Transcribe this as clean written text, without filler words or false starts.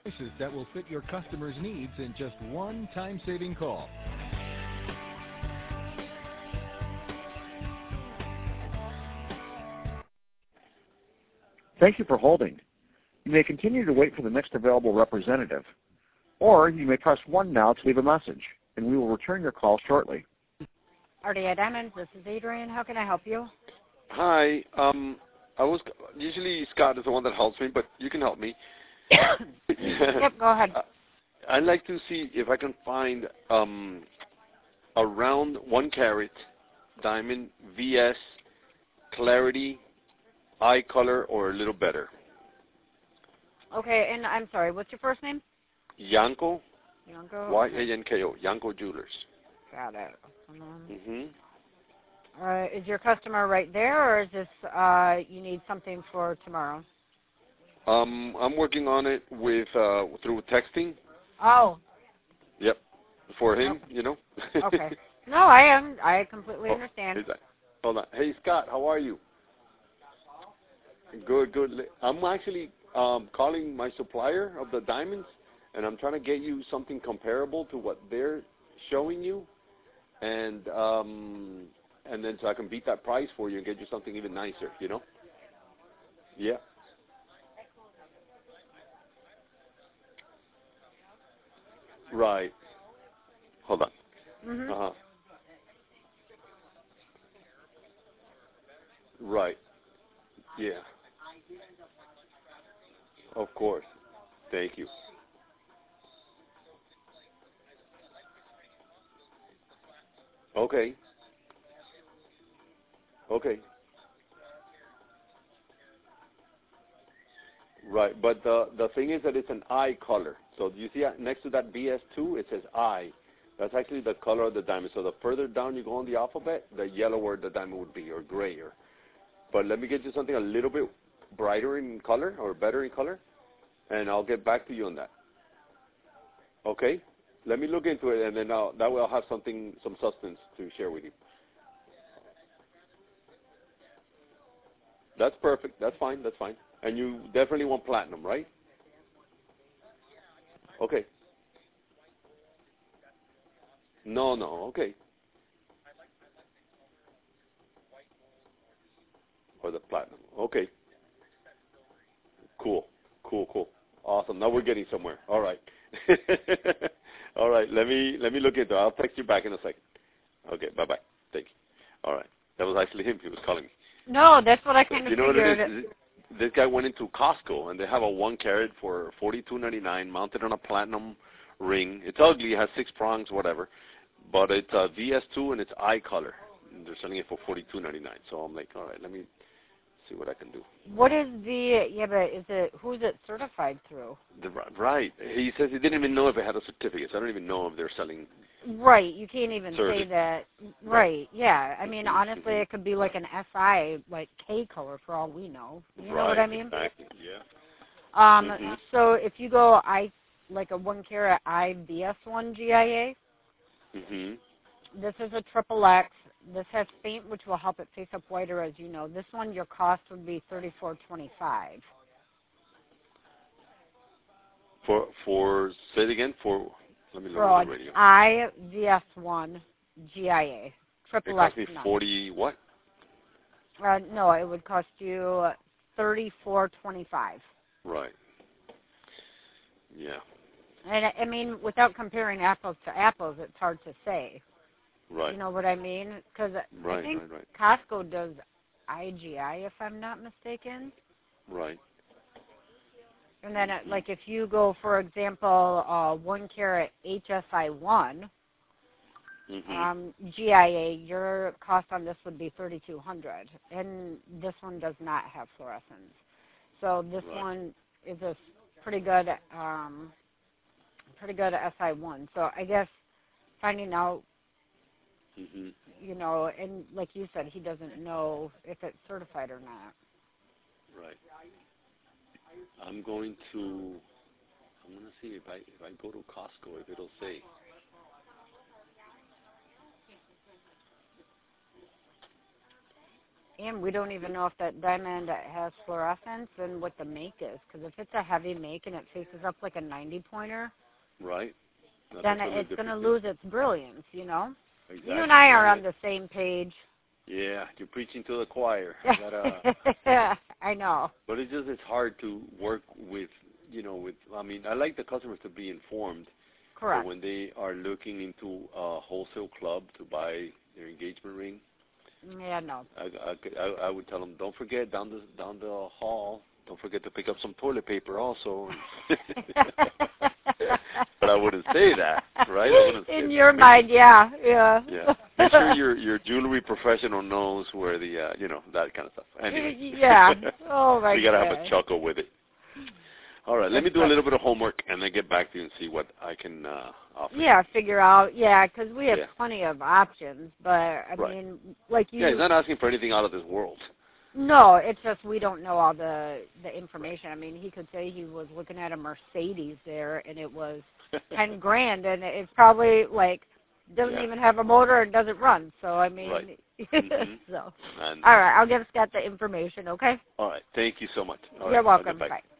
Prices that will fit your customers' needs in just one time-saving call. Thank you for holding. You may continue to wait for the next available representative, or you may press 1 now to leave a message, and we will return your call shortly. RDI Diamonds, this is Adrian. How can I help you? Hi. Usually Scott is the one that helps me, but you can help me. Yep, go ahead. I'd like to see if I can find a round 1 carat diamond VS clarity, eye color, or a little better. Okay, and I'm sorry, what's your first name? Yanko. Yanko. Y-A-N-K-O. Yanko Jewelers. Got it. Mm-hmm. Is your customer right there, or is this you need something for tomorrow? I'm working on it with through texting. Oh. Yep. For him, you know. Okay. No, I completely understand. Hold on. Hey, Scott, how are you? Good, good. I'm actually calling my supplier of the diamonds, and I'm trying to get you something comparable to what they're showing you, and then so I can beat that price for you and get you something even nicer, you know? Yeah. Right. Hold on. Mm-hmm. Uh-huh. Right. Yeah. Of course. Thank you. Okay. Okay. Right, but the thing is that it's an eye color. So you see next to that BS2, it says eye. That's actually the color of the diamond. So the further down you go on the alphabet, the yellower the diamond would be, or grayer. But let me get you something a little bit brighter in color, or better in color, and I'll get back to you on that. Okay? Let me look into it, and then that way I'll have some substance to share with you. That's perfect. That's fine. That's fine. And you definitely want platinum, right? Okay. No. Okay. Or the platinum. Okay. Cool. Awesome. Now we're getting somewhere. All right. All right. Let me look into it. I'll text you back in a second. Okay. Bye-bye. Thank you. All right. That was actually him. He was calling me. No, that's what I kind of figured. You know what it is? This guy went into Costco, and they have a 1 carat for $42.99 mounted on a platinum ring. It's ugly. It has 6 prongs, whatever. But it's a VS2, and it's eye color. And they're selling it for $42.99. So I'm like, all right, let me see what I can do. What is who's it certified through? Right. He says he didn't even know if it had a certificate. So I don't even know if they're selling. Right. You can't even say that. Right. Yeah. I mean, honestly, it could be like an SI, like K color for all we know. You know what I mean? Exactly. Yeah. So if you go like a 1 carat IBS1 GIA, this is a XXX. This has faint, which will help it face up whiter, as you know. This one, your cost would be $34.25. For say it again for. Let me look at the radio. IVS1 GIA. XXX. It cost me 40 what? No, it would cost you $34.25. Right. Yeah. And I mean, without comparing apples to apples, it's hard to say. Right. You know what I mean? Because I think Costco does IGI, if I'm not mistaken. Right. And then, like, if you go, for example, 1 carat HSI1 GIA, your cost on this would be $3,200, and this one does not have fluorescence. So this one is a pretty good SI1. So I guess finding out, you know, and like you said, he doesn't know if it's certified or not. Right. I'm going to see if I go to Costco, if it'll say. And we don't even know if that diamond has fluorescence and what the make is. Because if it's a heavy make and it faces up like a 90-pointer, right, then it's going to lose its brilliance, you know? Exactly. You and I are on the same page. Yeah, you're preaching to the choir. I know. But it's hard to work with, I mean, I like the customers to be informed. Correct. So when they are looking into a wholesale club to buy their engagement ring, yeah, no. I would tell them, don't forget down the hall, don't forget to pick up some toilet paper also. But I wouldn't say that, right? I wouldn't In your mind, yeah. Yeah. Make sure your jewelry professional knows where the that kind of stuff. Anyway. Yeah. Oh my God. You gotta have a chuckle with it. All right, let me do a little bit of homework and then get back to you and see what I can offer. Yeah, figure out. Yeah, because we have plenty of options, but I mean, like you. Yeah, he's not asking for anything out of this world. No, it's just we don't know all the information. I mean, he could say he was looking at a Mercedes there, and it was $10,000, and it's probably like doesn't even have a motor and doesn't run. So I mean, so all right, I'll give Scott the information. Okay. All right, thank you so much. All You're right, welcome. Bye.